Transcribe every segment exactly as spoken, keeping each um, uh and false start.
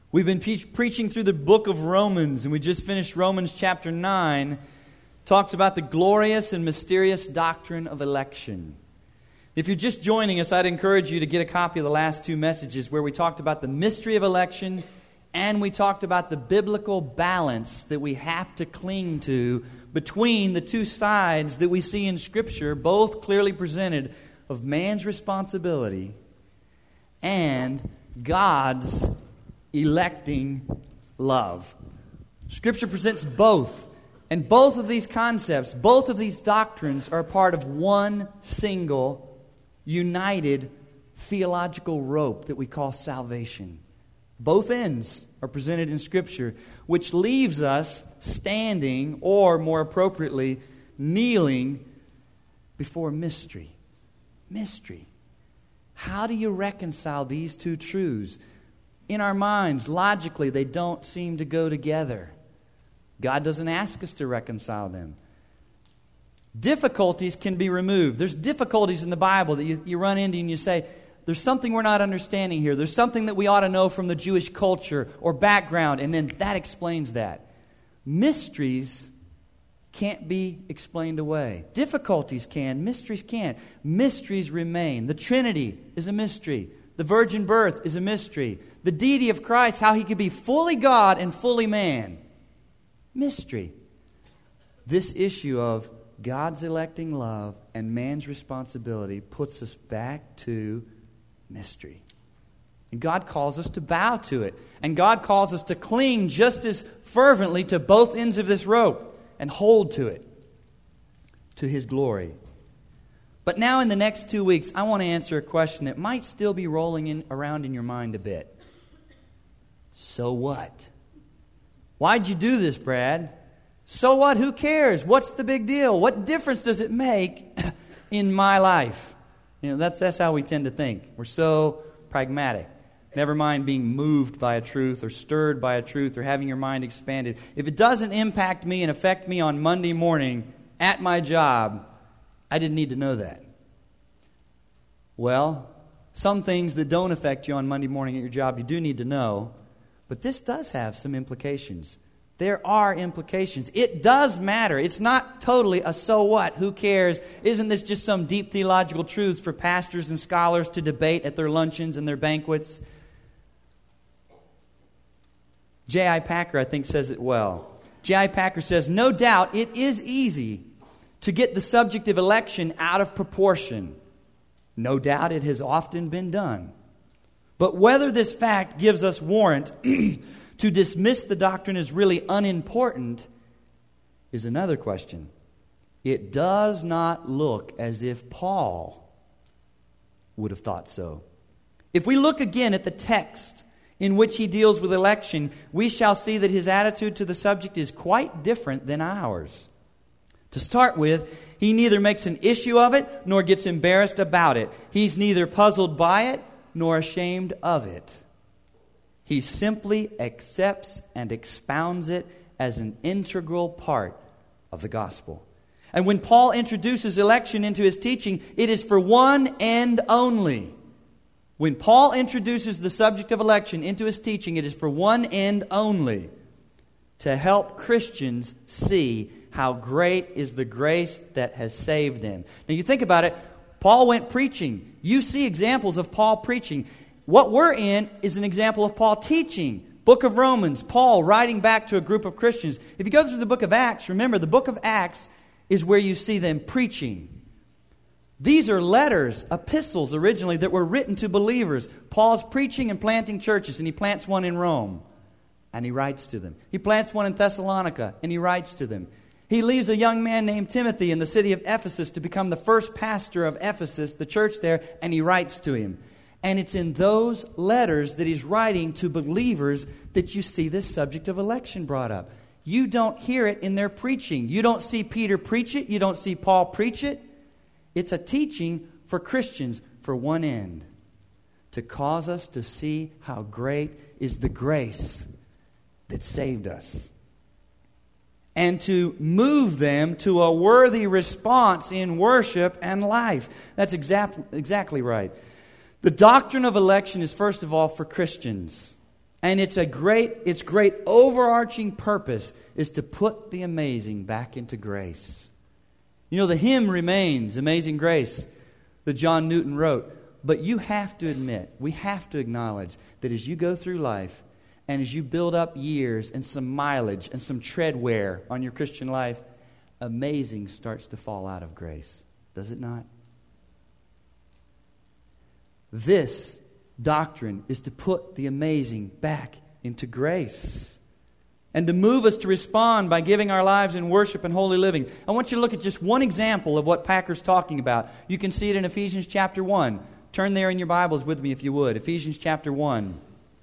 We've been pe- preaching through the book of Romans, and we just finished Romans chapter nine. Talks about the glorious and mysterious doctrine of election. If you're just joining us, I'd encourage you to get a copy of the last two messages where we talked about the mystery of election and we talked about the biblical balance that we have to cling to between the two sides that we see in Scripture, both clearly presented, of man's responsibility and God's electing love. Scripture presents both. And both of these concepts, both of these doctrines are part of one single, united theological rope that we call salvation. Both ends are presented in Scripture, which leaves us standing, or more appropriately, kneeling before mystery. Mystery. How do you reconcile these two truths? In our minds, logically, they don't seem to go together. God doesn't ask us to reconcile them. Difficulties can be removed. There's difficulties in the Bible that you, you run into and you say, there's something we're not understanding here. There's something that we ought to know from the Jewish culture or background, and then that explains that. Mysteries can't be explained away. Difficulties can. Mysteries can't. Mysteries remain. The Trinity is a mystery. The virgin birth is a mystery. The deity of Christ, how He could be fully God and fully man. Mystery. This issue of God's electing love and man's responsibility puts us back to mystery. And God calls us to bow to it. And God calls us to cling just as fervently to both ends of this rope and hold to it, to His glory. But now in the next two weeks, I want to answer a question that might still be rolling in, around in your mind a bit. So what? Why'd you do this, Brad? So what? Who cares? What's the big deal? What difference does it make in my life? You know, that's that's how we tend to think. We're so pragmatic. Never mind being moved by a truth or stirred by a truth or having your mind expanded. If it doesn't impact me and affect me on Monday morning at my job, I didn't need to know that. Well, some things that don't affect you on Monday morning at your job, you do need to know. But this does have some implications. There are implications. It does matter. It's not totally a so what, who cares? Isn't this just some deep theological truths for pastors and scholars to debate at their luncheons and their banquets? J I Packer, I think, says it well. J I Packer says, no doubt it is easy to get the subject of election out of proportion. No doubt it has often been done. But whether this fact gives us warrant to dismiss the doctrine as really unimportant is another question. It does not look as if Paul would have thought so. If we look again at the text in which he deals with election, we shall see that his attitude to the subject is quite different than ours. To start with, he neither makes an issue of it nor gets embarrassed about it. He's neither puzzled by it nor ashamed of it. He simply accepts and expounds it as an integral part of the gospel. And when Paul introduces election into his teaching, it is for one end only. When Paul introduces the subject of election into his teaching, it is for one end only: to help Christians see how great is the grace that has saved them. Now you think about it, Paul went preaching. You see examples of Paul preaching. What we're in is an example of Paul teaching. Book of Romans, Paul writing back to a group of Christians. If you go through the book of Acts, remember the book of Acts is where you see them preaching. These are letters, epistles originally that were written to believers. Paul's preaching and planting churches, and he plants one in Rome, and he writes to them. He plants one in Thessalonica, and he writes to them. He leaves a young man named Timothy in the city of Ephesus to become the first pastor of Ephesus, the church there, and he writes to him. And it's in those letters that he's writing to believers that you see this subject of election brought up. You don't hear it in their preaching. You don't see Peter preach it. You don't see Paul preach it. It's a teaching for Christians for one end: to cause us to see how great is the grace that saved us, and to move them to a worthy response in worship and life. That's exact, exactly right. The doctrine of election is, first of all, for Christians. And it's a great, its great overarching purpose is to put the amazing back into grace. You know, the hymn remains, Amazing Grace, that John Newton wrote. But you have to admit, we have to acknowledge that as you go through life and as you build up years and some mileage and some tread wear on your Christian life, amazing starts to fall out of grace. Does it not? This doctrine is to put the amazing back into grace and to move us to respond by giving our lives in worship and holy living. I want you to look at just one example of what Packer's talking about. You can see it in Ephesians chapter one. Turn there in your Bibles with me if you would. Ephesians chapter one.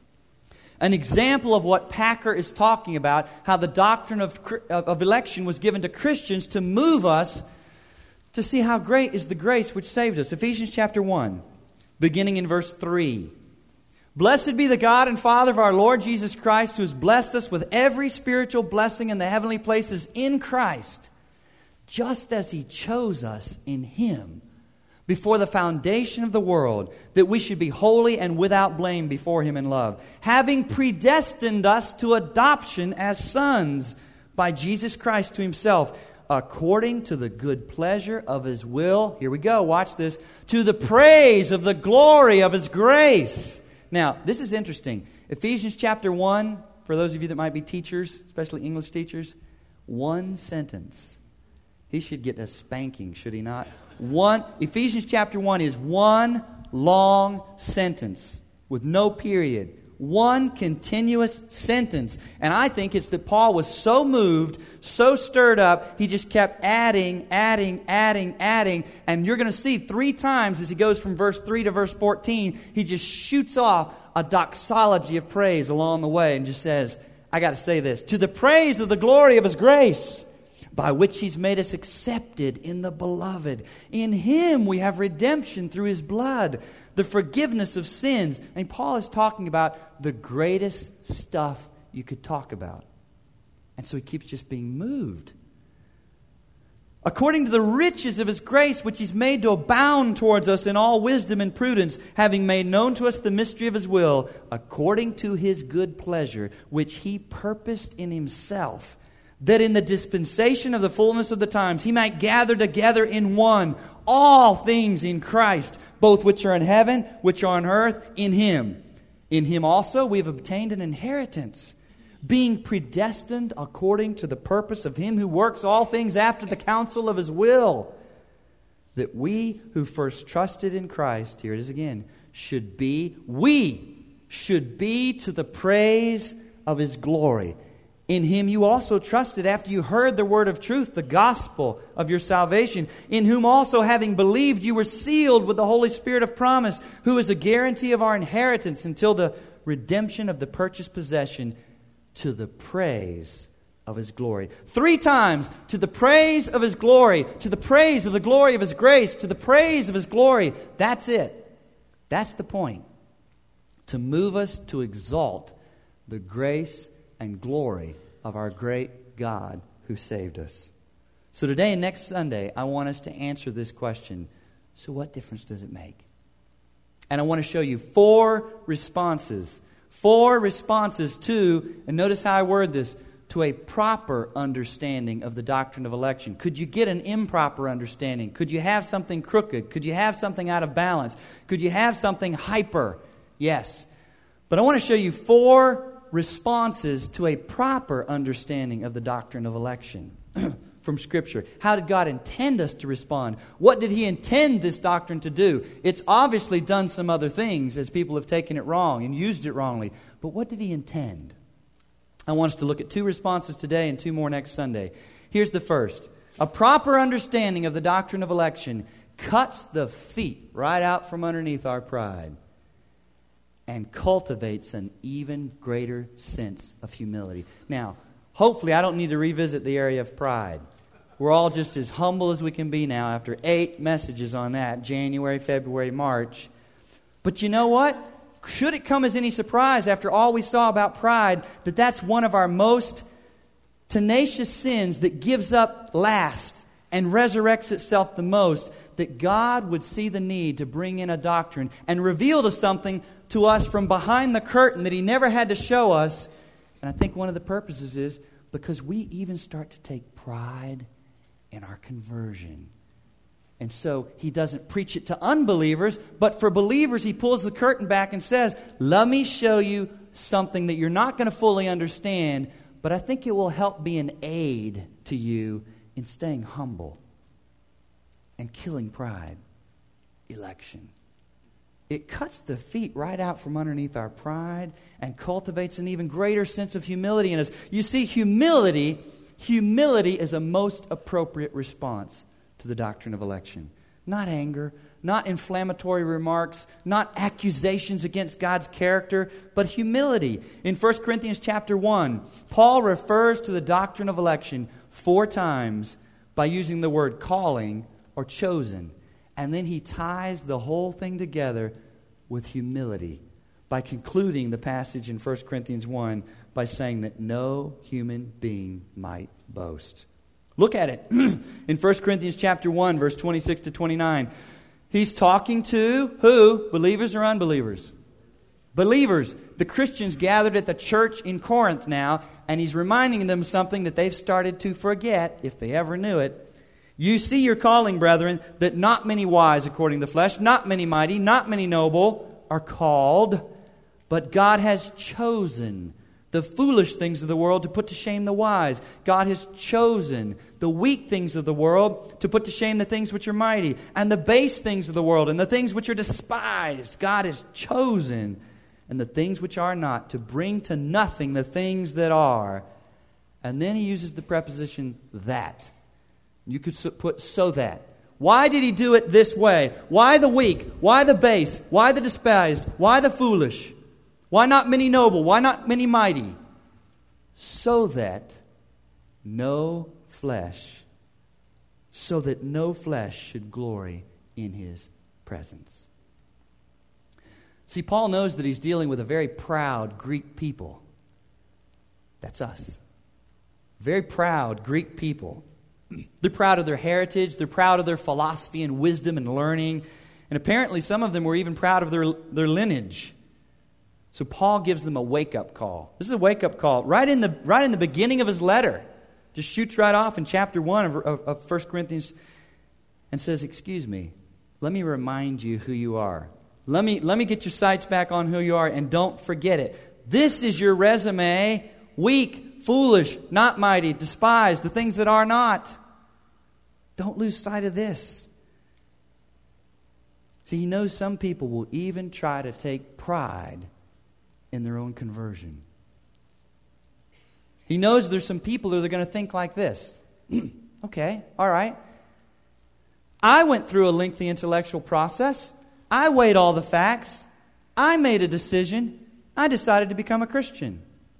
An example of what Packer is talking about, how the doctrine of, of election was given to Christians to move us to see how great is the grace which saved us. Ephesians chapter one, beginning in verse three. Blessed be the God and Father of our Lord Jesus Christ, who has blessed us with every spiritual blessing in the heavenly places in Christ, just as He chose us in Him before the foundation of the world, that we should be holy and without blame before Him in love, having predestined us to adoption as sons by Jesus Christ to Himself, according to the good pleasure of His will. Here we go, watch this. To the praise of the glory of His grace. Now, this is interesting. Ephesians chapter one, for those of you that might be teachers, especially English teachers, one sentence. He should get a spanking, should he not? One Ephesians chapter one is one long sentence with no period. One continuous sentence. And I think it's that Paul was so moved, so stirred up, he just kept adding, adding, adding, adding. And you're going to see three times as he goes from verse three to verse fourteen, he just shoots off a doxology of praise along the way and just says, I got to say this, to the praise of the glory of His grace, by which He's made us accepted in the Beloved. In Him we have redemption through His blood, the forgiveness of sins. And Paul is talking about the greatest stuff you could talk about. And so he keeps just being moved. According to the riches of His grace, which He's made to abound towards us in all wisdom and prudence, having made known to us the mystery of His will, according to His good pleasure, which He purposed in Himself, that in the dispensation of the fullness of the times He might gather together in one all things in Christ, both which are in heaven, which are on earth, in Him. In Him also we have obtained an inheritance, being predestined according to the purpose of Him who works all things after the counsel of His will, that we who first trusted in Christ, here it is again, should be, we should be to the praise of His glory. In Him you also trusted after you heard the word of truth, the gospel of your salvation, in whom also having believed you were sealed with the Holy Spirit of promise, who is a guarantee of our inheritance until the redemption of the purchased possession, to the praise of His glory. Three times, to the praise of His glory, to the praise of the glory of His grace, to the praise of His glory. That's it. That's the point. To move us to exalt the grace and glory of our great God who saved us. So today and next Sunday, I want us to answer this question. So what difference does it make? And I want to show you four responses. Four responses to, and notice how I word this, to a proper understanding of the doctrine of election. Could you get an improper understanding? Could you have something crooked? Could you have something out of balance? Could you have something hyper? Yes. But I want to show you four responses to a proper understanding of the doctrine of election from Scripture. How did God intend us to respond? What did He intend this doctrine to do? It's obviously done some other things as people have taken it wrong and used it wrongly. But what did He intend? I want us to look at two responses today and two more next Sunday. Here's the first. A proper understanding of the doctrine of election cuts the feet right out from underneath our pride and cultivates an even greater sense of humility. Now, hopefully I don't need to revisit the area of pride. We're all just as humble as we can be now after eight messages on that, January, February, March. But you know what? Should it come as any surprise after all we saw about pride that that's one of our most tenacious sins that gives up last and resurrects itself the most, that God would see the need to bring in a doctrine and reveal to something to us from behind the curtain that He never had to show us. And I think one of the purposes is because we even start to take pride in our conversion. And so He doesn't preach it to unbelievers, but for believers He pulls the curtain back and says, let me show you something that you're not going to fully understand, but I think it will help be an aid to you in staying humble and killing pride. Election. It cuts the feet right out from underneath our pride and cultivates an even greater sense of humility in us. You see, humility, humility is a most appropriate response to the doctrine of election. Not anger, not inflammatory remarks, not accusations against God's character, but humility. In First Corinthians chapter one, Paul refers to the doctrine of election four times by using the word calling or chosen. And then he ties the whole thing together with humility by concluding the passage in First Corinthians one by saying that no human being might boast. Look at it in First Corinthians chapter one, verse twenty-six to twenty-nine. He's talking to who? Believers or unbelievers? Believers. The Christians gathered at the church in Corinth now, and he's reminding them something that they've started to forget, if they ever knew it. You see your calling, brethren, that not many wise according to the flesh, not many mighty, not many noble are called, but God has chosen the foolish things of the world to put to shame the wise. God has chosen the weak things of the world to put to shame the things which are mighty, and the base things of the world, and the things which are despised. God has chosen, and the things which are not, to bring to nothing the things that are. And then he uses the preposition that. You could put so that. Why did he do it this way? Why the weak? Why the base? Why the despised? Why the foolish? Why not many noble? Why not many mighty? So that no flesh, so that no flesh should glory in his presence. See, Paul knows that he's dealing with a very proud Greek people. That's us. Very proud Greek people. They're proud of their heritage. They're proud of their philosophy and wisdom and learning. And apparently some of them were even proud of their, their lineage. So Paul gives them a wake-up call. This is a wake-up call. Right in the, right in the beginning of his letter. Just shoots right off in chapter one of, of, of First Corinthians and says, excuse me, let me remind you who you are. Let me, let me get your sights back on who you are, and don't forget it. This is your resume. Weak, foolish, not mighty, despised, the things that are not. Don't lose sight of this. See, he knows some people will even try to take pride in their own conversion. He knows there's some people that are going to think like this. Okay, all right. I went through a lengthy intellectual process. I weighed all the facts. I made a decision. I decided to become a Christian.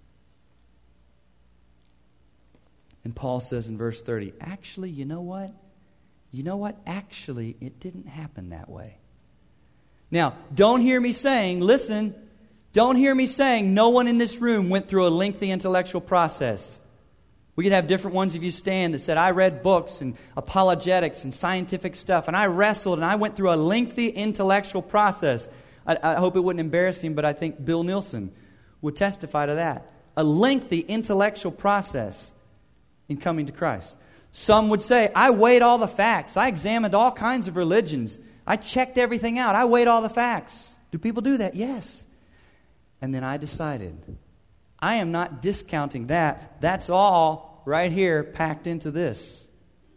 And Paul says in verse thirty, actually, you know what? You know what? Actually, it didn't happen that way. Now, don't hear me saying, listen, don't hear me saying no one in this room went through a lengthy intellectual process. We could have different ones of you stand that said, I read books and apologetics and scientific stuff, and I wrestled and I went through a lengthy intellectual process. I, I hope it wouldn't embarrass him, but I think Bill Nielsen would testify to that. A lengthy intellectual process in coming to Christ. Some would say, I weighed all the facts. I examined all kinds of religions. I checked everything out. I weighed all the facts. Do people do that? Yes. And then I decided, I am not discounting that. That's all right here packed into this.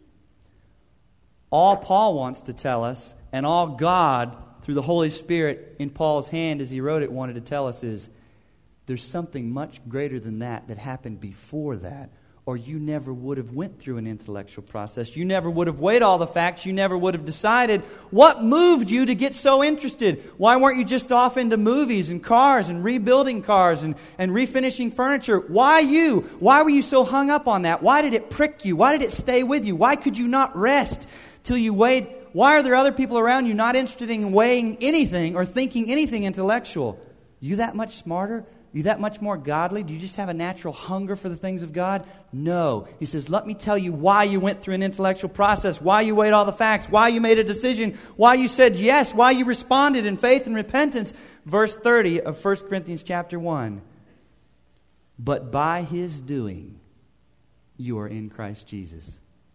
All Paul wants to tell us, and all God, through the Holy Spirit in Paul's hand as he wrote it, wanted to tell us is, there's something much greater than that that happened before that, or you never would have went through an intellectual process. You never would have weighed all the facts. You never would have decided. What moved you to get so interested? Why weren't you just off into movies and cars and rebuilding cars and, and refinishing furniture? Why you? Why were you so hung up on that? Why did it prick you? Why did it stay with you? Why could you not rest till you weighed? Why are there other people around you not interested in weighing anything or thinking anything intellectual? You that much smarter? you that much more godly? Do you just have a natural hunger for the things of God? No. He says, let me tell you why you went through an intellectual process, why you weighed all the facts, why you made a decision, why you said yes, why you responded in faith and repentance. Verse thirty of First Corinthians chapter one. But by His doing, you are in Christ Jesus.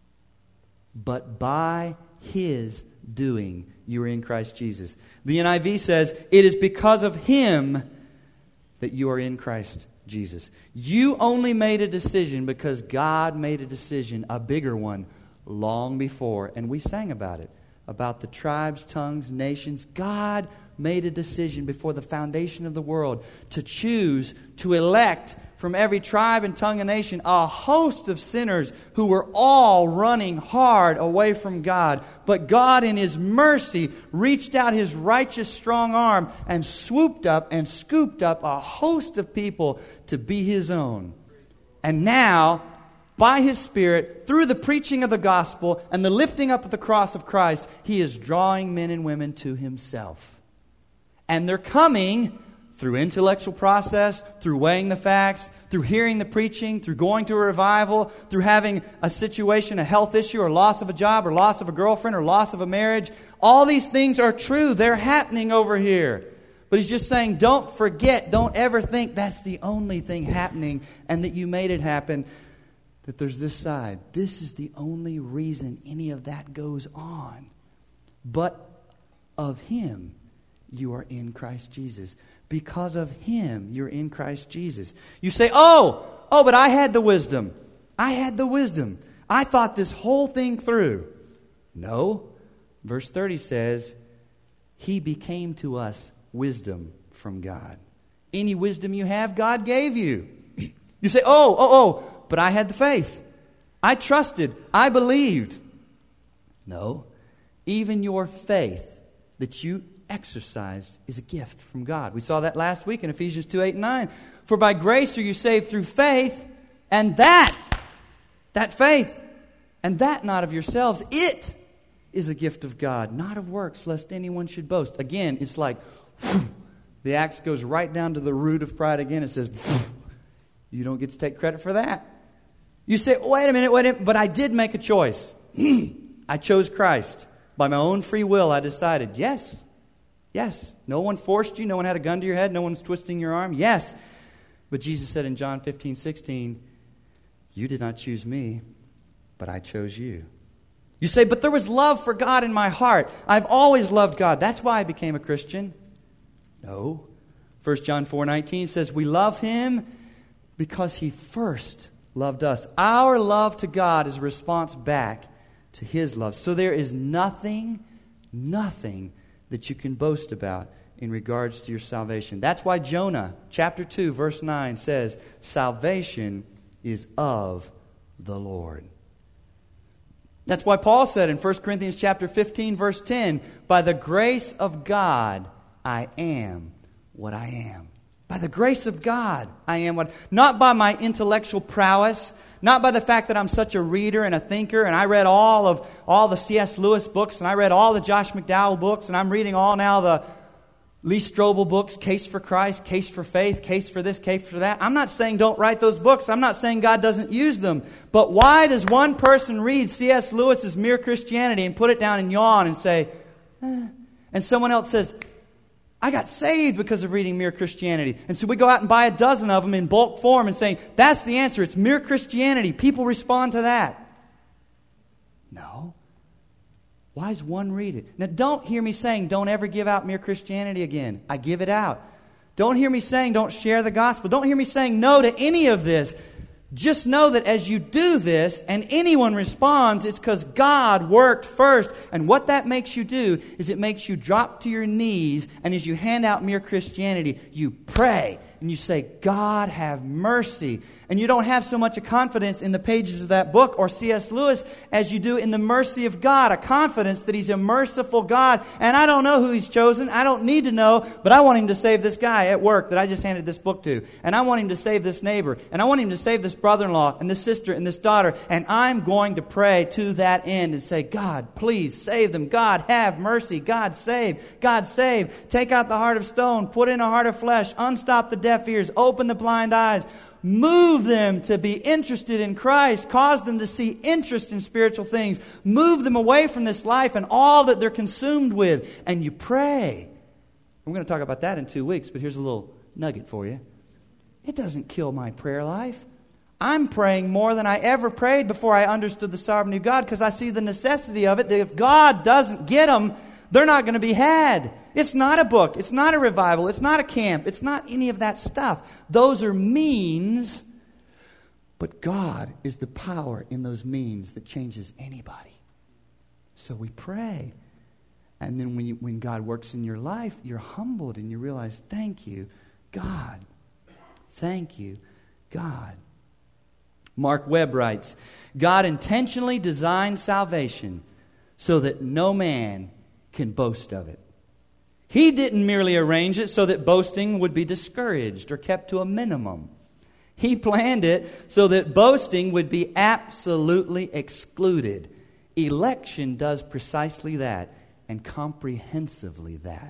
But by His doing, you are in Christ Jesus. The N I V says, it is because of Him that you are in Christ Jesus. You only made a decision because God made a decision, a bigger one, long before. And we sang about it, about the tribes, tongues, nations. God made a decision before the foundation of the world to choose, to elect from every tribe and tongue and nation a host of sinners who were all running hard away from God. But God in His mercy reached out His righteous strong arm and swooped up and scooped up a host of people to be His own. And now, by His Spirit, through the preaching of the gospel and the lifting up of the cross of Christ, He is drawing men and women to Himself. And they're coming through intellectual process, through weighing the facts, through hearing the preaching, through going to a revival, through having a situation, a health issue, or loss of a job, or loss of a girlfriend, or loss of a marriage. All these things are true. They're happening over here. But He's just saying, don't forget, don't ever think that's the only thing happening and that you made it happen, that there's this side. This is the only reason any of that goes on. But of Him, you are in Christ Jesus. Because of Him, you're in Christ Jesus. You say, oh, oh, but I had the wisdom. I had the wisdom. I thought this whole thing through. No. Verse thirty says, He became to us wisdom from God. Any wisdom you have, God gave you. You say, oh, oh, oh, but I had the faith. I trusted. I believed. No. Even your faith that you exercised is a gift from God. We saw that last week in Ephesians two, eight, and nine. For by grace are you saved through faith, and that, that faith, and that not of yourselves, it is a gift of God, not of works, lest anyone should boast. Again, it's like, whew, the axe goes right down to the root of pride again. It says, whew, you don't get to take credit for that. You say, wait a minute, wait a minute, but I did make a choice. I chose Christ. By my own free will, I decided, yes, yes. No one forced you. No one had a gun to your head. No one's twisting your arm. Yes. But Jesus said in John fifteen, sixteen, you did not choose me, but I chose you. You say, but there was love for God in my heart. I've always loved God. That's why I became a Christian. No. First John four, nineteen says, we love Him because He first loved us. Our love to God is a response back to His love. So there is nothing, nothing that you can boast about in regards to your salvation. That's why Jonah, chapter two, verse nine says, salvation is of the Lord. That's why Paul said in First Corinthians chapter fifteen, verse ten, by the grace of God, I am what I am. By the grace of God, I am what... Not by my intellectual prowess, not by the fact that I'm such a reader and a thinker, and I read all of all the C S Lewis books, and I read all the Josh McDowell books, and I'm reading all now the Lee Strobel books, Case for Christ, Case for Faith, Case for this, Case for that. I'm not saying don't write those books. I'm not saying God doesn't use them. But why does one person read C S Lewis's Mere Christianity and put it down and yawn and say, eh, and someone else says, I got saved because of reading Mere Christianity. And so we go out and buy a dozen of them in bulk form and saying, that's the answer. It's Mere Christianity. People respond to that. No. Why does one read it? Now, don't hear me saying don't ever give out Mere Christianity again. I give it out. Don't hear me saying don't share the gospel. Don't hear me saying no to any of this. Just know that as you do this and anyone responds, it's because God worked first. And what that makes you do is it makes you drop to your knees, and as you hand out Mere Christianity, you pray and you say, God, have mercy. And you don't have so much a confidence in the pages of that book or C S Lewis as you do in the mercy of God, a confidence that He's a merciful God. And I don't know who He's chosen. I don't need to know, but I want Him to save this guy at work that I just handed this book to. And I want Him to save this neighbor. And I want Him to save this brother-in-law and this sister and this daughter. And I'm going to pray to that end and say, God, please save them. God, have mercy. God, save. God, save. Take out the heart of stone. Put in a heart of flesh. Unstop the deaf ears, open the blind eyes, move them to be interested in Christ, cause them to see interest in spiritual things, move them away from this life and all that they're consumed with. And you pray. We're going to talk about that in two weeks, but here's a little nugget for you. It doesn't kill my prayer life. I'm praying more than I ever prayed before I understood the sovereignty of God, because I see the necessity of it, that if God doesn't get them, they're not going to be had. It's not a book. It's not a revival. It's not a camp. It's not any of that stuff. Those are means, but God is the power in those means that changes anybody. So we pray. And then when you, when God works in your life, you're humbled and you realize, thank you, God. Thank you, God. Mark Webb writes, God intentionally designed salvation so that no man can boast of it. He didn't merely arrange it so that boasting would be discouraged or kept to a minimum. He planned it so that boasting would be absolutely excluded. Election does precisely that, and comprehensively that.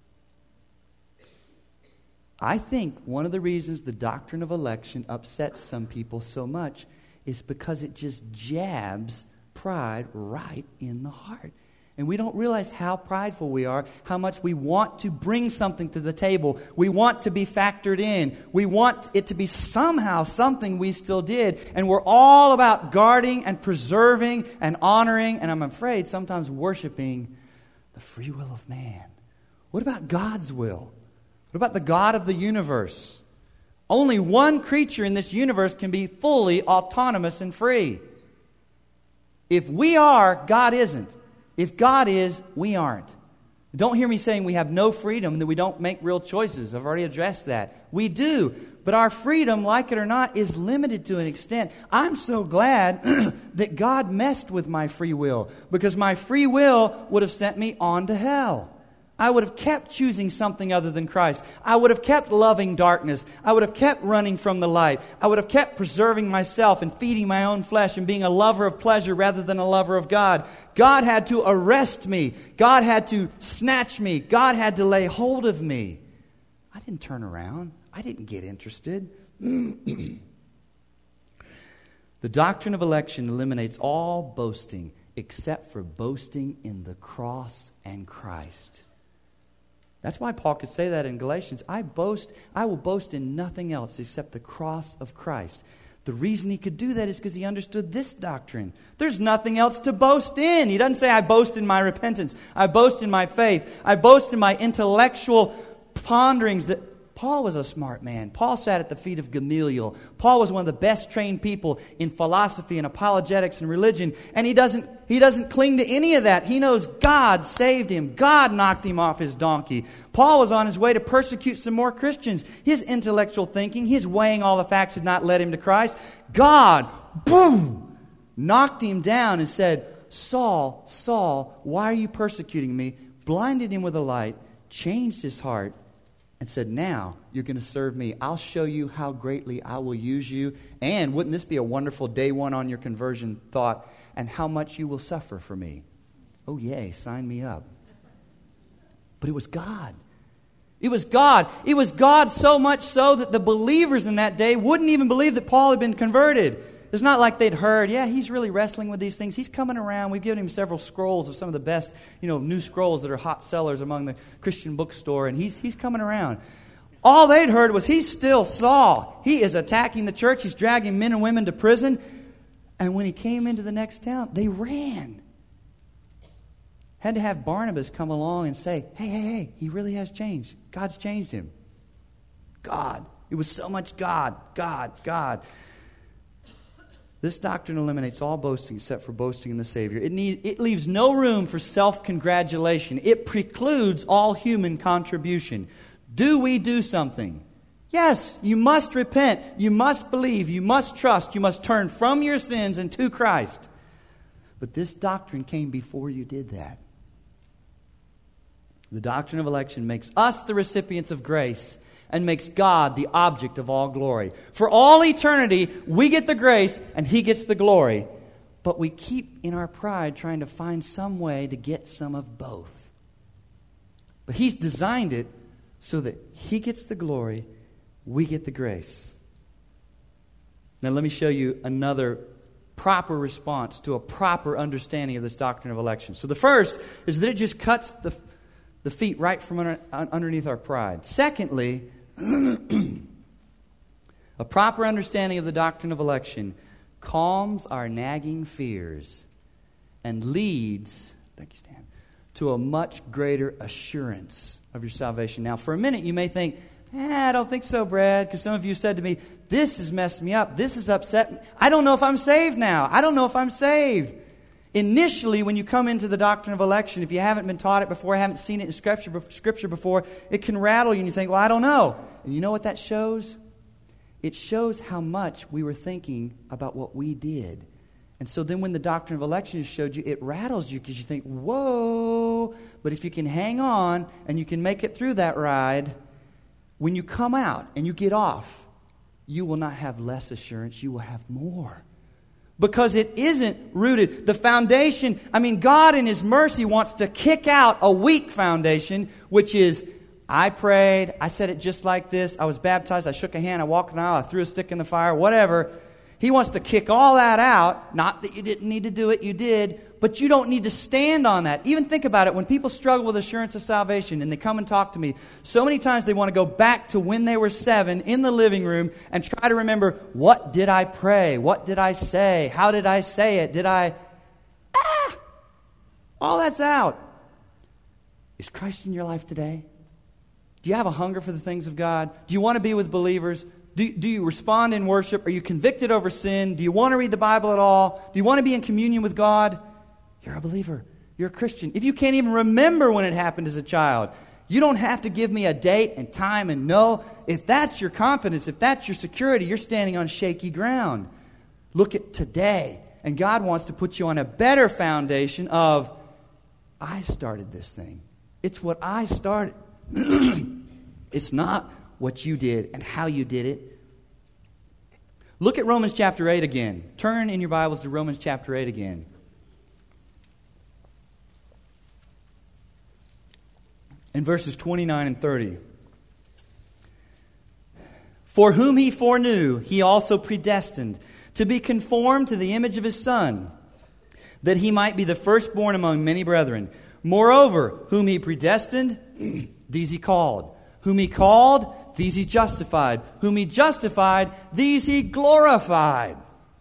I think one of the reasons the doctrine of election upsets some people so much is because it just jabs pride right in the heart. And we don't realize how prideful we are, how much we want to bring something to the table. We want to be factored in. We want it to be somehow something we still did. And we're all about guarding and preserving and honoring, and I'm afraid sometimes worshiping the free will of man. What about God's will? What about the God of the universe? Only one creature in this universe can be fully autonomous and free. If we are, God isn't. If God is, we aren't. Don't hear me saying we have no freedom, that we don't make real choices. I've already addressed that. We do. But our freedom, like it or not, is limited to an extent. I'm so glad that God messed with my free will, because my free will would have sent me on to hell. I would have kept choosing something other than Christ. I would have kept loving darkness. I would have kept running from the light. I would have kept preserving myself and feeding my own flesh and being a lover of pleasure rather than a lover of God. God had to arrest me. God had to snatch me. God had to lay hold of me. I didn't turn around. I didn't get interested. The doctrine of election eliminates all boasting except for boasting in the cross and Christ. That's why Paul could say that in Galatians. I boast, I will boast in nothing else except the cross of Christ. The reason he could do that is because he understood this doctrine. There's nothing else to boast in. He doesn't say, I boast in my repentance. I boast in my faith. I boast in my intellectual ponderings. That Paul was a smart man. Paul sat at the feet of Gamaliel. Paul was one of the best trained people in philosophy and apologetics and religion. And he doesn't, he doesn't cling to any of that. He knows God saved him. God knocked him off his donkey. Paul was on his way to persecute some more Christians. His intellectual thinking, his weighing all the facts had not led him to Christ. God, boom, knocked him down and said, Saul, Saul, why are you persecuting me? Blinded him with a light, changed his heart, and said, now you're going to serve me. I'll show you how greatly I will use you. And wouldn't this be a wonderful day one on your conversion thought? And how much you will suffer for me. Oh, yay, sign me up. But it was God. It was God. It was God so much so that the believers in that day wouldn't even believe that Paul had been converted. It's not like they'd heard, yeah, he's really wrestling with these things. He's coming around. We've given him several scrolls of some of the best, you know, new scrolls that are hot sellers among the Christian bookstore, and he's he's coming around. All they'd heard was he's still Saul. He is attacking the church. He's dragging men and women to prison. And when he came into the next town, they ran. Had to have Barnabas come along and say, hey, hey, hey, he really has changed. God's changed him. God. It was so much God, God, God. This doctrine eliminates all boasting except for boasting in the Savior. It, need, it leaves no room for self-congratulation. It precludes all human contribution. Do we do something? Yes, you must repent. You must believe. You must trust. You must turn from your sins and to Christ. But this doctrine came before you did that. The doctrine of election makes us the recipients of grace and makes God the object of all glory. For all eternity, we get the grace and He gets the glory. But we keep in our pride trying to find some way to get some of both. But He's designed it so that He gets the glory we get the grace. Now let me show you another proper response to a proper understanding of this doctrine of election. So the first is that it just cuts the, the feet right from under, underneath our pride. Secondly, a proper understanding of the doctrine of election calms our nagging fears and leads, thank you, Stan, to a much greater assurance of your salvation. Now, for a minute, you may think, eh, I don't think so, Brad, because some of you said to me, this has messed me up. This has upset me. I don't know if I'm saved now. I don't know if I'm saved. Initially, when you come into the doctrine of election, if you haven't been taught it before, haven't seen it in scripture, scripture before, it can rattle you and you think, well, I don't know. And you know what that shows? It shows how much we were thinking about what we did. And so then when the doctrine of election is showed you, it rattles you because you think, whoa. But if you can hang on and you can make it through that ride, when you come out and you get off, you will not have less assurance, you will have more. Because it isn't rooted. The foundation, I mean, God in His mercy wants to kick out a weak foundation, which is, I prayed, I said it just like this, I was baptized, I shook a hand, I walked an aisle, I threw a stick in the fire, whatever. He wants to kick all that out. Not that you didn't need to do it, you did. But you don't need to stand on that. Even think about it. When people struggle with assurance of salvation and they come and talk to me, so many times they want to go back to when they were seven in the living room and try to remember, what did I pray? What did I say? How did I say it? Did I... Ah! All that's out. Is Christ in your life today? Do you have a hunger for the things of God? Do you want to be with believers? Do, do you respond in worship? Are you convicted over sin? Do you want to read the Bible at all? Do you want to be in communion with God? You're a believer. You're a Christian. If you can't even remember when it happened as a child, you don't have to give me a date and time and know. If that's your confidence, if that's your security, you're standing on shaky ground. Look at today. And God wants to put you on a better foundation of, I started this thing. It's what I started. It's not what you did and how you did it. Look at Romans chapter eight again. Turn in your Bibles to Romans chapter eight again. In verses twenty-nine and thirty. For whom He foreknew, He also predestined to be conformed to the image of His Son, that He might be the firstborn among many brethren. Moreover, whom He predestined, these He called. Whom He called, these He justified. Whom He justified, these He glorified.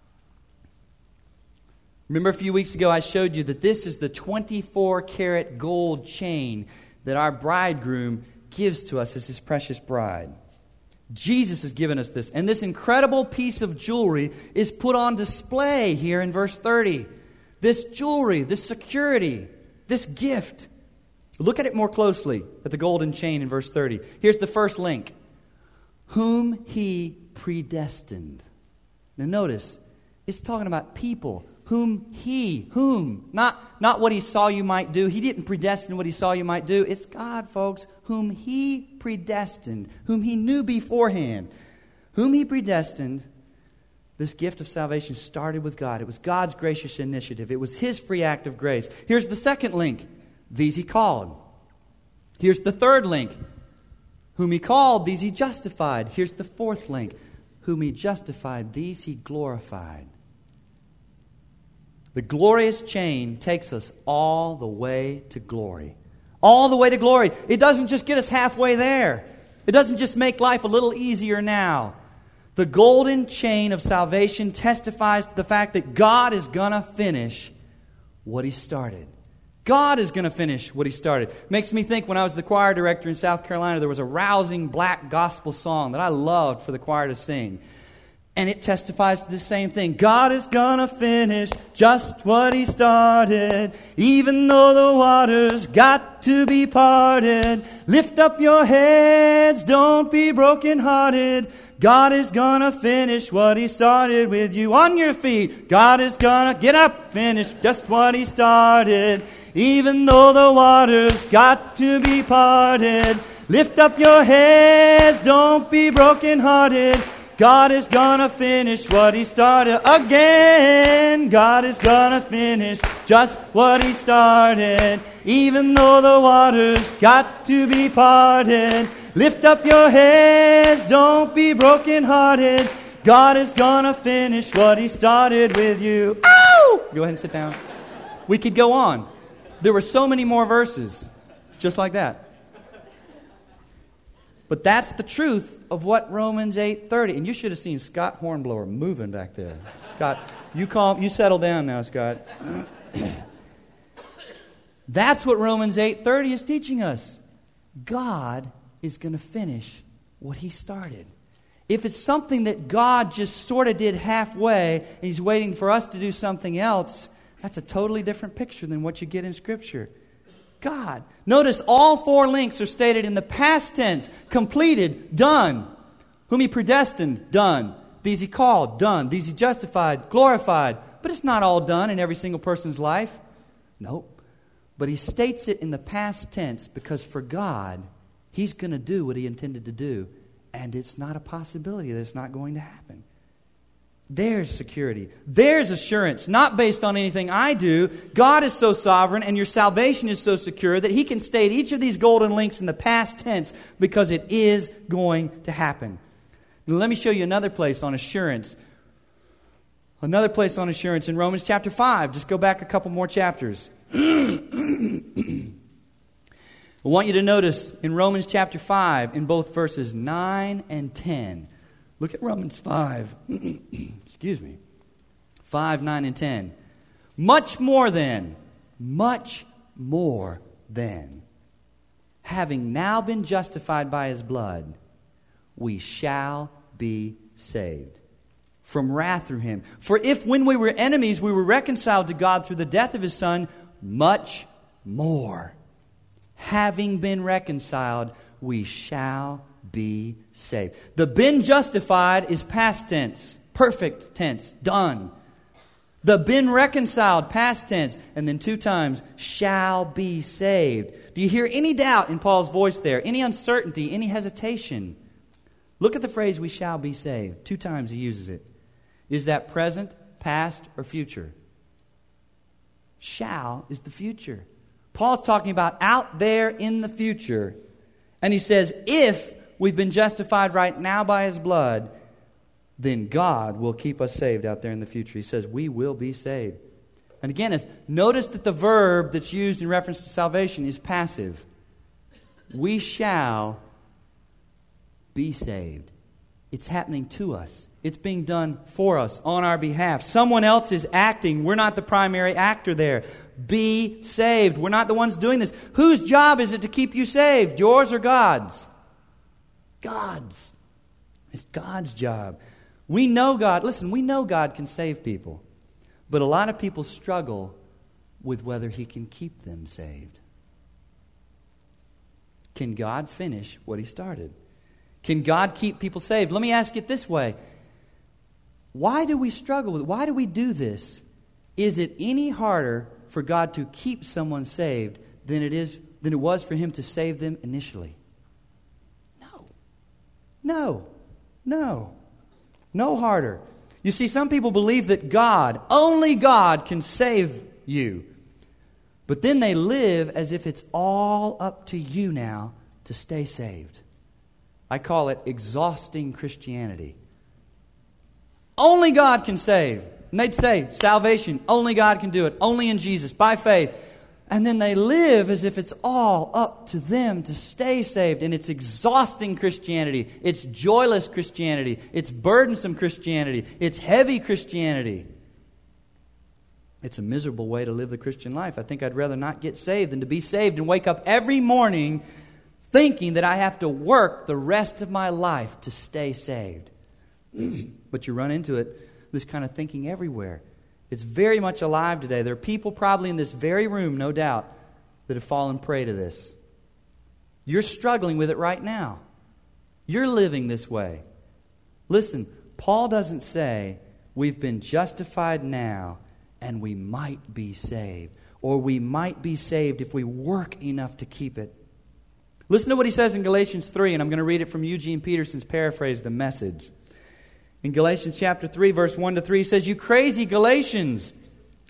Remember a few weeks ago I showed you that this is the twenty-four karat gold chain that our bridegroom gives to us as His precious bride. Jesus has given us this. And this incredible piece of jewelry is put on display here in verse thirty. This jewelry, this security, this gift. Look at it more closely, at the golden chain in verse thirty. Here's the first link. Whom He predestined. Now notice, it's talking about people. Whom He, whom, not, not what He saw you might do. He didn't predestine what He saw you might do. It's God, folks, whom He predestined, whom He knew beforehand. Whom He predestined, this gift of salvation started with God. It was God's gracious initiative. It was His free act of grace. Here's the second link. These He called. Here's the third link. Whom He called, these He justified. Here's the fourth link. Whom He justified, these He glorified. The glorious chain takes us all the way to glory. All the way to glory. It doesn't just get us halfway there. It doesn't just make life a little easier now. The golden chain of salvation testifies to the fact that God is going to finish what He started. God is going to finish what He started. Makes me think when I was the choir director in South Carolina, there was a rousing black gospel song that I loved for the choir to sing. And it testifies to the same thing. God is gonna finish just what He started. Even though the waters got to be parted. Lift up your heads, don't be brokenhearted. God is gonna finish what He started with you. On your feet, God is gonna get up, finish just what He started. Even though the waters got to be parted. Lift up your heads, don't be brokenhearted. God is gonna finish what He started again. God is gonna finish just what He started. Even though the waters got to be parted, lift up your heads, don't be brokenhearted. God is gonna finish what He started with you. Ow! Go ahead and sit down. We could go on. There were so many more verses, just like that. But that's the truth of what Romans eight thirty. And you should have seen Scott Hornblower moving back there. Scott, you calm, you settle down now, Scott. That's what Romans eight thirty is teaching us. God is going to finish what He started. If it's something that God just sort of did halfway and He's waiting for us to do something else, that's a totally different picture than what you get in Scripture. God. Notice all four links are stated in the past tense. Completed, done. Whom He predestined, done. These He called, done. These He justified, glorified. But it's not all done in every single person's life. Nope. But He states it in the past tense because for God, He's going to do what He intended to do. And it's not a possibility that it's not going to happen. There's security. There's assurance, not based on anything I do. God is so sovereign and your salvation is so secure that He can state each of these golden links in the past tense because it is going to happen. Now, let me show you another place on assurance. Another place on assurance in Romans chapter five. Just go back a couple more chapters. I want you to notice in Romans chapter five, in both verses nine and ten. Look at Romans five. Excuse me. five, nine, and ten. Much more than, much more than, having now been justified by His blood, we shall be saved from wrath through Him. For if when we were enemies, we were reconciled to God through the death of His Son, much more, having been reconciled, we shall be saved. The been justified is past tense, perfect tense, done. The been reconciled, past tense, and then two times, shall be saved. Do you hear any doubt in Paul's voice there? Any uncertainty, any hesitation? Look at the phrase, we shall be saved. Two times he uses it. Is that present, past, or future? Shall is the future. Paul's talking about out there in the future. And he says, if we've been justified right now by His blood, then God will keep us saved out there in the future. He says, we will be saved. And again, it's, notice that the verb that's used in reference to salvation is passive. We shall be saved. It's happening to us. It's being done for us, on our behalf. Someone else is acting. We're not the primary actor there. Be saved. We're not the ones doing this. Whose job is it to keep you saved? Yours or God's? God's. It's God's job. We know God. Listen, we know God can save people. But a lot of people struggle with whether He can keep them saved. Can God finish what He started? Can God keep people saved? Let me ask it this way. Why do we struggle with it? Why do we do this? Is it any harder for God to keep someone saved than it is than it was for Him to save them initially? No. No. No. No harder. You see, some people believe that God, only God, can save you. But then they live as if it's all up to you now to stay saved. I call it exhausting Christianity. Only God can save. And they'd say, salvation, only God can do it. Only in Jesus, by faith. And then they live as if it's all up to them to stay saved. And it's exhausting Christianity. It's joyless Christianity. It's burdensome Christianity. It's heavy Christianity. It's a miserable way to live the Christian life. I think I'd rather not get saved than to be saved and wake up every morning thinking that I have to work the rest of my life to stay saved. But you run into it, this kind of thinking everywhere. It's very much alive today. There are people probably in this very room, no doubt, that have fallen prey to this. You're struggling with it right now. You're living this way. Listen, Paul doesn't say we've been justified now and we might be saved. Or we might be saved if we work enough to keep it. Listen to what he says in Galatians three, and I'm going to read it from Eugene Peterson's paraphrase, The Message. In Galatians chapter three, verse one to three, he says, "You crazy Galatians,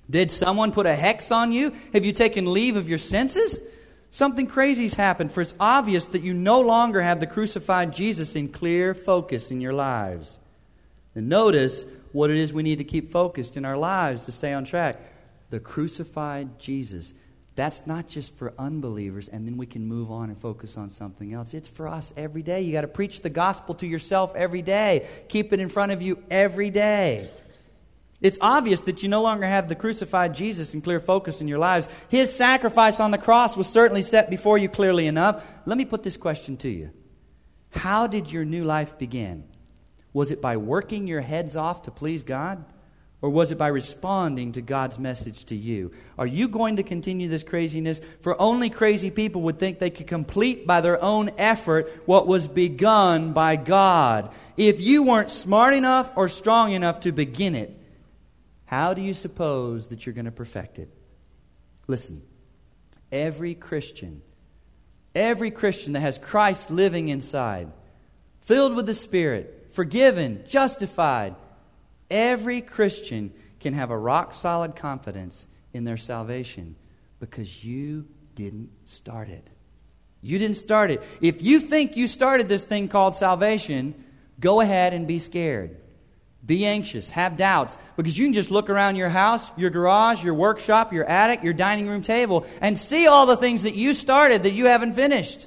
Did someone put a hex on you? Have you taken leave of your senses? Something crazy's happened, for it's obvious that you no longer have the crucified Jesus in clear focus in your lives. And notice what it is we need to keep focused in our lives to stay on track. The crucified Jesus. That's not just for unbelievers, and then we can move on and focus on something else. It's for us every day. You got to preach the gospel to yourself every day. Keep it in front of you every day. It's obvious that you no longer have the crucified Jesus in clear focus in your lives. His sacrifice on the cross was certainly set before you clearly enough. Let me put this question to you. How did your new life begin? Was it by working your heads off to please God? Or was it by responding to God's message to you? Are you going to continue this craziness? For only crazy people would think they could complete by their own effort what was begun by God. If you weren't smart enough or strong enough to begin it, how do you suppose that you're going to perfect it? Listen, every Christian, every Christian that has Christ living inside, filled with the Spirit, forgiven, justified, every Christian can have a rock-solid confidence in their salvation because you didn't start it. You didn't start it. If you think you started this thing called salvation, go ahead and be scared. Be anxious, have doubts, because you can just look around your house, your garage, your workshop, your attic, your dining room table, and see all the things that you started that you haven't finished.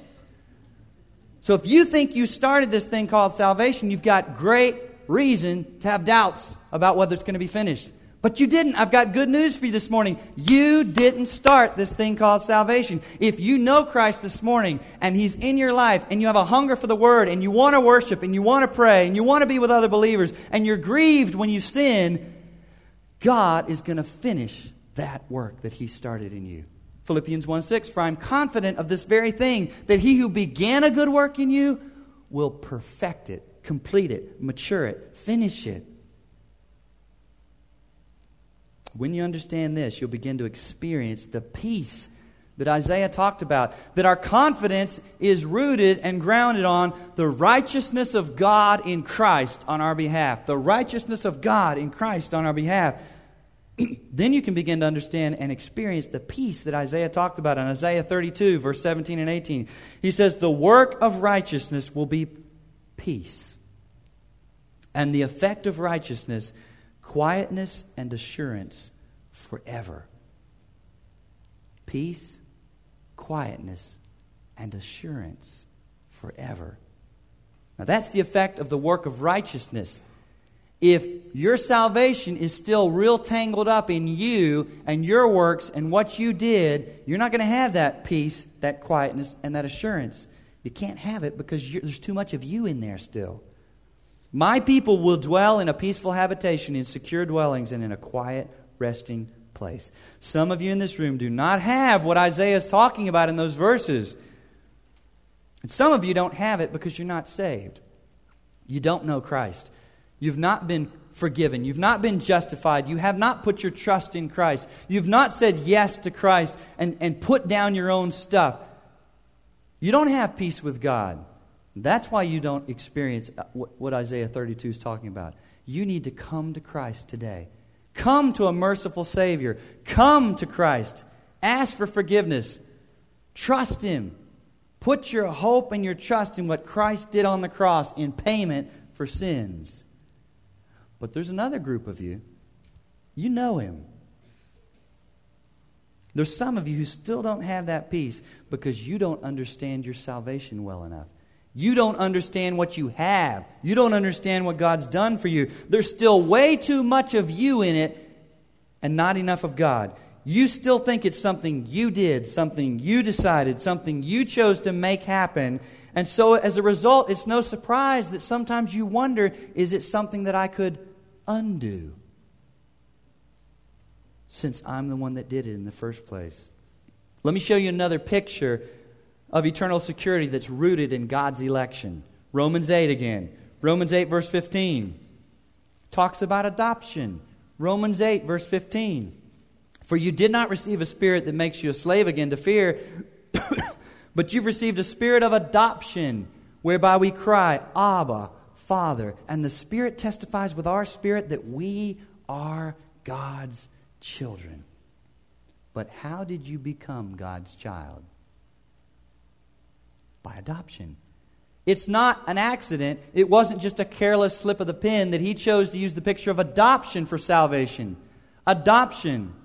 So if you think you started this thing called salvation, you've got great reason to have doubts about whether it's going to be finished. But you didn't. I've got good news for you this morning. You didn't start this thing called salvation. If you know Christ this morning and He's in your life and you have a hunger for the Word and you want to worship and you want to pray and you want to be with other believers and you're grieved when you sin, God is going to finish that work that He started in you. Philippians one six, for I'm confident of this very thing, that He who began a good work in you will perfect it, complete it, mature it, finish it. When you understand this, you'll begin to experience the peace that Isaiah talked about. That our confidence is rooted and grounded on the righteousness of God in Christ on our behalf. The righteousness of God in Christ on our behalf. Then you can begin to understand and experience the peace that Isaiah talked about in Isaiah thirty-two, verse seventeen and eighteen. He says, the work of righteousness will be peace. And the effect of righteousness, quietness and assurance forever. Peace, quietness, and assurance forever. Now that's the effect of the work of righteousness. If your salvation is still real tangled up in you and your works and what you did, you're not going to have that peace, that quietness, and that assurance. You can't have it because there's too much of you in there still. My people will dwell in a peaceful habitation, in secure dwellings, and in a quiet, resting place. Some of you in this room do not have what Isaiah is talking about in those verses. And some of you don't have it because you're not saved. You don't know Christ. You've not been forgiven. You've not been justified. You have not put your trust in Christ. You've not said yes to Christ and, and put down your own stuff. You don't have peace with God. That's why you don't experience what Isaiah thirty-two is talking about. You need to come to Christ today. Come to a merciful Savior. Come to Christ. Ask for forgiveness. Trust Him. Put your hope and your trust in what Christ did on the cross in payment for sins. But there's another group of you. You know Him. There's some of you who still don't have that peace because you don't understand your salvation well enough. You don't understand what you have. You don't understand what God's done for you. There's still way too much of you in it and not enough of God. You still think it's something you did, something you decided, something you chose to make happen. And so as a result, it's no surprise that sometimes you wonder, is it something that I could undo? Since I'm the one that did it in the first place. Let me show you another picture of eternal security that's rooted in God's election. Romans eight again. Romans eight verse fifteen talks about adoption. Romans eight verse fifteen. For you did not receive a spirit that makes you a slave again to fear, but you've received a spirit of adoption, whereby we cry, Abba, Father. And the Spirit testifies with our spirit that we are God's children. But how did you become God's child? By adoption. It's not an accident. It wasn't just a careless slip of the pen that he chose to use the picture of adoption for salvation. Adoption.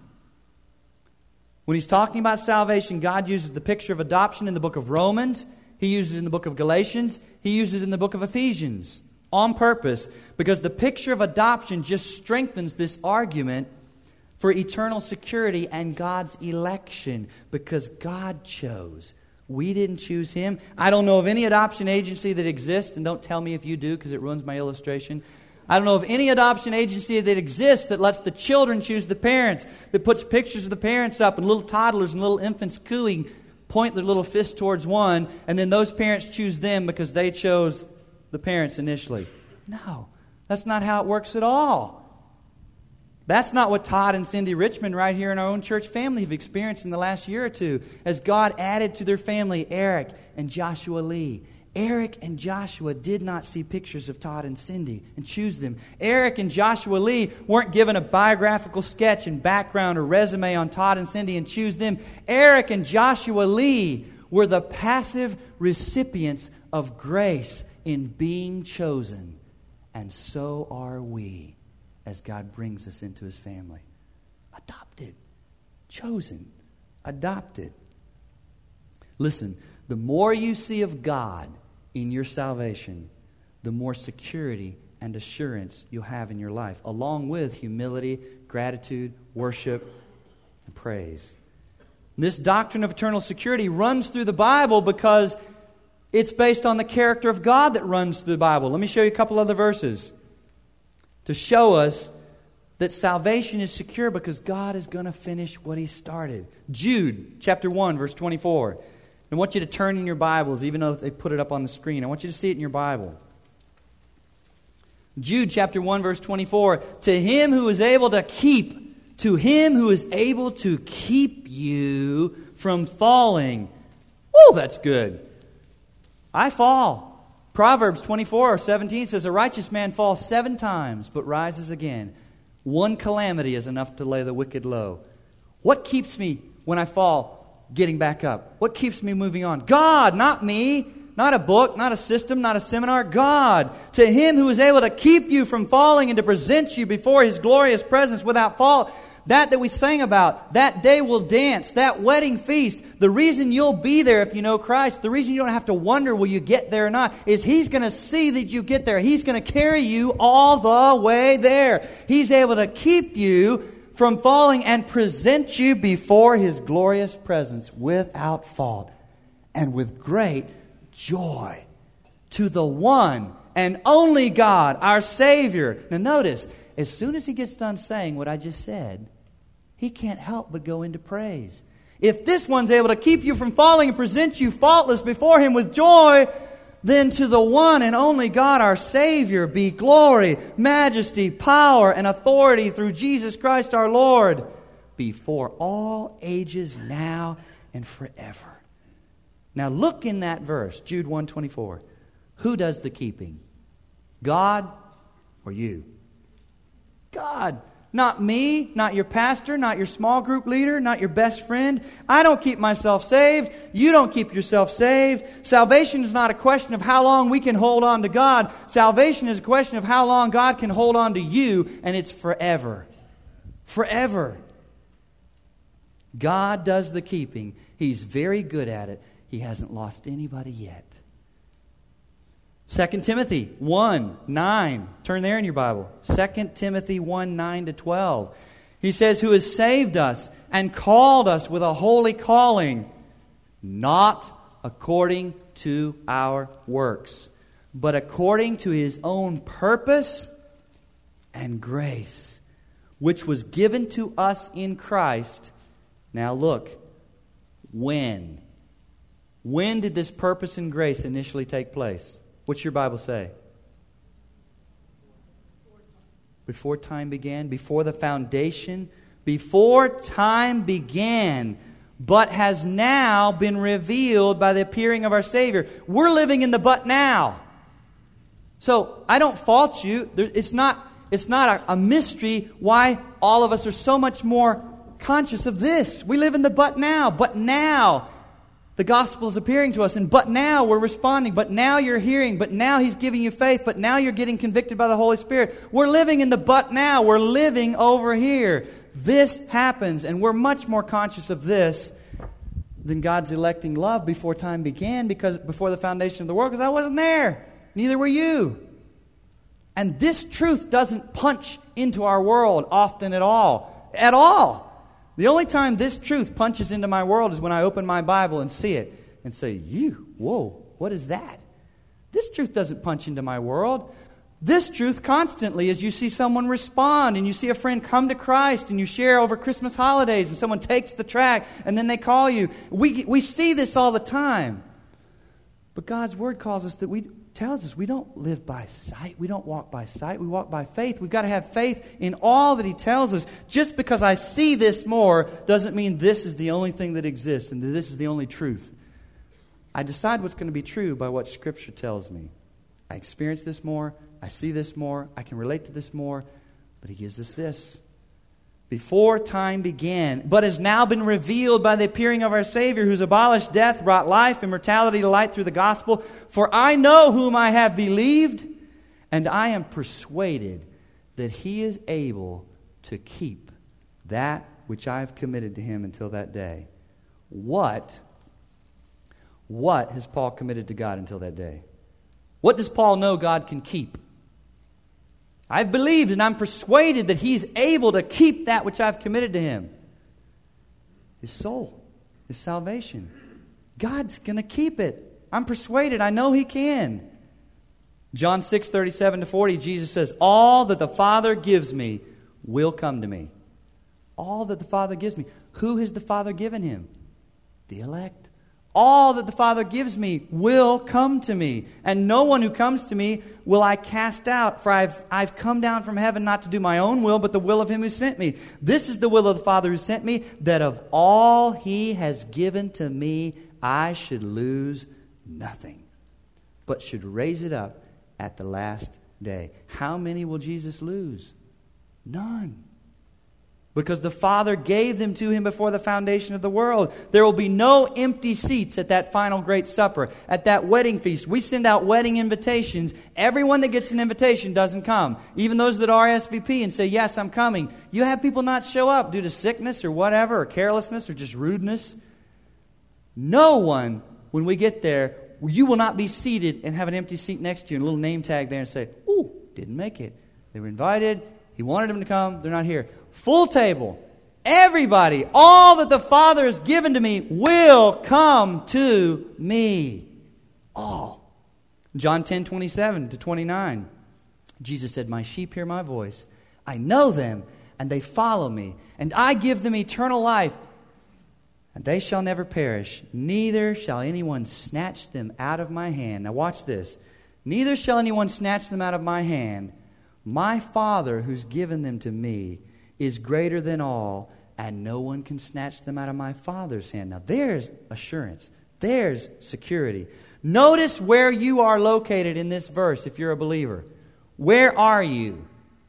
When he's talking about salvation, God uses the picture of adoption in the book of Romans. He uses it in the book of Galatians. He uses it in the book of Ephesians on purpose, because the picture of adoption just strengthens this argument for eternal security and God's election, because God chose. We didn't choose him. I don't know of any adoption agency that exists, and don't tell me if you do because it ruins my illustration. I don't know of any adoption agency that exists that lets the children choose the parents, that puts pictures of the parents up and little toddlers and little infants cooing, point their little fist towards one, and then those parents choose them because they chose the parents initially. No, that's not how it works at all. That's not what Todd and Cindy Richmond right here in our own church family have experienced in the last year or two, as God added to their family Eric and Joshua Lee. Eric and Joshua did not see pictures of Todd and Cindy and choose them. Eric and Joshua Lee weren't given a biographical sketch and background or resume on Todd and Cindy and choose them. Eric and Joshua Lee were the passive recipients of grace in being chosen. And so are we, as God brings us into his family. Adopted, chosen, adopted. Listen, the more you see of God in your salvation, the more security and assurance you'll have in your life, along with humility, gratitude, worship, and praise. This doctrine of eternal security runs through the Bible because it's based on the character of God that runs through the Bible. Let me show you a couple other verses to show us that salvation is secure because God is going to finish what he started. Jude chapter one, verse twenty-four. I want you to turn in your Bibles, even though they put it up on the screen. I want you to see it in your Bible. Jude chapter one, verse twenty-four. To him who is able to keep, to him who is able to keep you from falling. Oh, that's good. I fall. Proverbs twenty-four, seventeen says, a righteous man falls seven times, but rises again. One calamity is enough to lay the wicked low. What keeps me when I fall getting back up? What keeps me moving on? God, not me. Not a book, not a system, not a seminar. God. To him who is able to keep you from falling and to present you before his glorious presence without fault. That that we sang about, that day will dance, that wedding feast, the reason you'll be there if you know Christ, the reason you don't have to wonder will you get there or not, is he's going to see that you get there. He's going to carry you all the way there. He's able to keep you from falling and present you before his glorious presence without fault and with great joy. To the one and only God, our Savior. Now notice, as soon as he gets done saying what I just said, he can't help but go into praise. If this one's able to keep you from falling and present you faultless before him with joy, then to the one and only God, our Savior, be glory, majesty, power, and authority through Jesus Christ our Lord, before all ages, now and forever. Now look in that verse, Jude one twenty-four. Who does the keeping? God or you? God. Not me, not your pastor, not your small group leader, not your best friend. I don't keep myself saved. You don't keep yourself saved. Salvation is not a question of how long we can hold on to God. Salvation is a question of how long God can hold on to you, and it's forever. Forever. God does the keeping. He's very good at it. He hasn't lost anybody yet. Second Timothy one, nine. Turn there in your Bible. Second Timothy one, nine to twelve. He says, who has saved us and called us with a holy calling, not according to our works, but according to his own purpose and grace, which was given to us in Christ. Now look, when? When did this purpose and grace initially take place? What's your Bible say? Before time began, before the foundation, before time began, but has now been revealed by the appearing of our Savior. We're living in the but now. So I don't fault you. It's not, it's not a, a mystery why all of us are so much more conscious of this. We live in the but now. But now the gospel is appearing to us. And but now we're responding. But now you're hearing. But now He's giving you faith. But now you're getting convicted by the Holy Spirit. We're living in the but now. We're living over here. This happens. And we're much more conscious of this than God's electing love before time began, because before the foundation of the world, because I wasn't there. Neither were you. And this truth doesn't punch into our world often at all. At all. The only time this truth punches into my world is when I open my Bible and see it and say, you, whoa, what is that? This truth doesn't punch into my world. This truth constantly, as you see someone respond and you see a friend come to Christ and you share over Christmas holidays and someone takes the track and then they call you. We, we see this all the time. But God's Word calls us that we tells us we don't live by sight. We don't walk by sight. We walk by faith. We've got to have faith in all that He tells us. Just because I see this more doesn't mean this is the only thing that exists and that this is the only truth. I decide what's going to be true by what Scripture tells me. I experience this more. I see this more. I can relate to this more. But He gives us this. Before time began, but has now been revealed by the appearing of our Savior, who's abolished death, brought life, immortality to light through the gospel. For I know whom I have believed, and I am persuaded that He is able to keep that which I have committed to Him until that day. What, what has Paul committed to God until that day? What does Paul know God can keep? I've believed and I'm persuaded that He's able to keep that which I've committed to Him. His soul, His salvation. God's going to keep it. I'm persuaded. I know He can. John six, thirty-seven to forty, Jesus says, all that the Father gives me will come to me. All that the Father gives me. Who has the Father given Him? The elect. All that the Father gives me will come to me. And no one who comes to me will I cast out. For I've, I've come down from heaven not to do my own will, but the will of Him who sent me. This is the will of the Father who sent me, that of all He has given to me, I should lose nothing, but should raise it up at the last day. How many will Jesus lose? None. Because the Father gave them to Him before the foundation of the world. There will be no empty seats at that final great supper, at that wedding feast. We send out wedding invitations. Everyone that gets an invitation doesn't come. Even those that R S V P and say, yes, I'm coming. You have people not show up due to sickness or whatever, or carelessness or just rudeness. No one, when we get there, you will not be seated and have an empty seat next to you and a little name tag there and say, ooh, didn't make it. They were invited. He wanted them to come. They're not here. Full table. Everybody, all that the Father has given to me will come to me. All. John ten, twenty-seven to twenty-nine. Jesus said, my sheep hear my voice. I know them, and they follow me. And I give them eternal life, and they shall never perish. Neither shall anyone snatch them out of my hand. Now watch this. Neither shall anyone snatch them out of my hand. My Father who's given them to me is greater than all, and no one can snatch them out of my Father's hand. Now there's assurance. There's security. Notice where you are located in this verse if you're a believer. Where are you?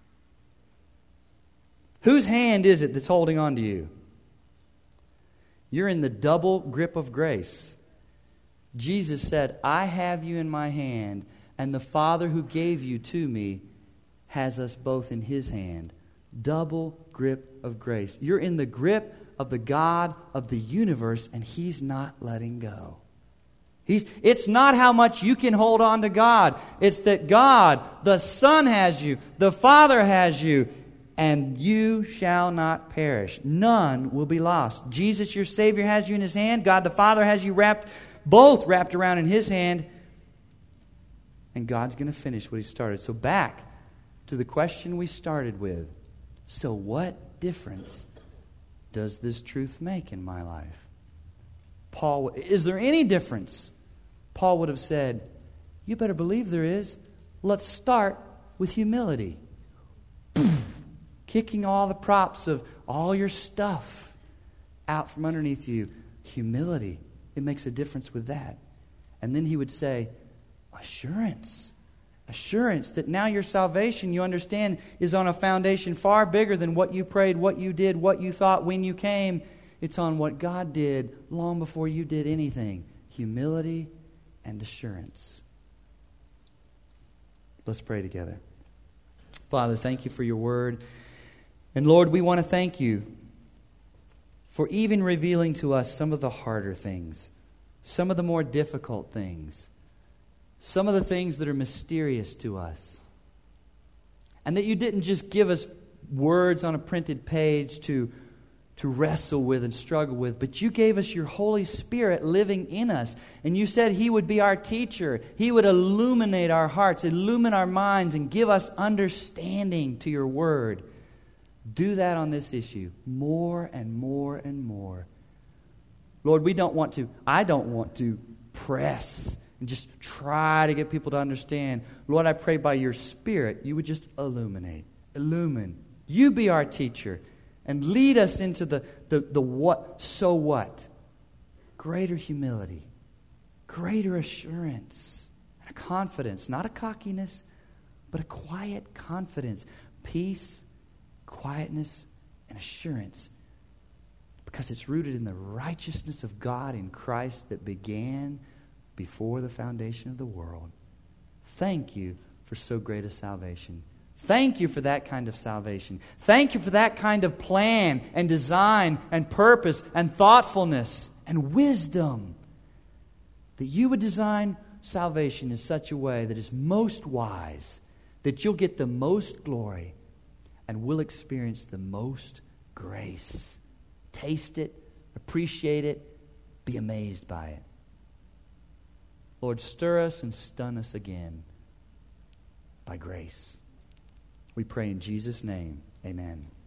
Whose hand is it that's holding on to you? You're in the double grip of grace. Jesus said, I have you in my hand, and the Father who gave you to me has us both in His hand. Double grip of grace. You're in the grip of the God of the universe, and He's not letting go. He's, it's not how much you can hold on to God. It's that God, the Son, has you, the Father has you, and you shall not perish. None will be lost. Jesus, your Savior, has you in His hand. God the Father has you wrapped, both wrapped around in His hand. And God's going to finish what He started. So back to the question we started with. So what difference does this truth make in my life? Paul, is there any difference? Paul would have said, you better believe there is. Let's start with humility. Kicking all the props of all your stuff out from underneath you. Humility. It makes a difference with that. And then he would say, assurance. Assurance that now your salvation, you understand, is on a foundation far bigger than what you prayed, what you did, what you thought when you came. It's on what God did long before you did anything. Humility and assurance. Let's pray together. Father, thank you for your word. And Lord, we want to thank you for even revealing to us some of the harder things, some of the more difficult things, some of the things that are mysterious to us. And that you didn't just give us words on a printed page to, to wrestle with and struggle with, but you gave us your Holy Spirit living in us. And you said He would be our teacher. He would illuminate our hearts, illumine our minds, and give us understanding to your word. Do that on this issue more and more and more. Lord, we don't want to, I don't want to press and just try to get people to understand. Lord, I pray by your Spirit, you would just illuminate, illumine. You be our teacher and lead us into the, the, the what, so what? Greater humility, greater assurance, and a confidence, not a cockiness, but a quiet confidence, peace, quietness, and assurance, because it's rooted in the righteousness of God in Christ that began before the foundation of the world. Thank you for so great a salvation. Thank you for that kind of salvation. Thank you for that kind of plan and design and purpose and thoughtfulness and wisdom. That you would design salvation in such a way that is most wise, that you'll get the most glory and we'll experience the most grace. Taste it, appreciate it, be amazed by it. Lord, stir us and stun us again by grace. We pray in Jesus' name. Amen.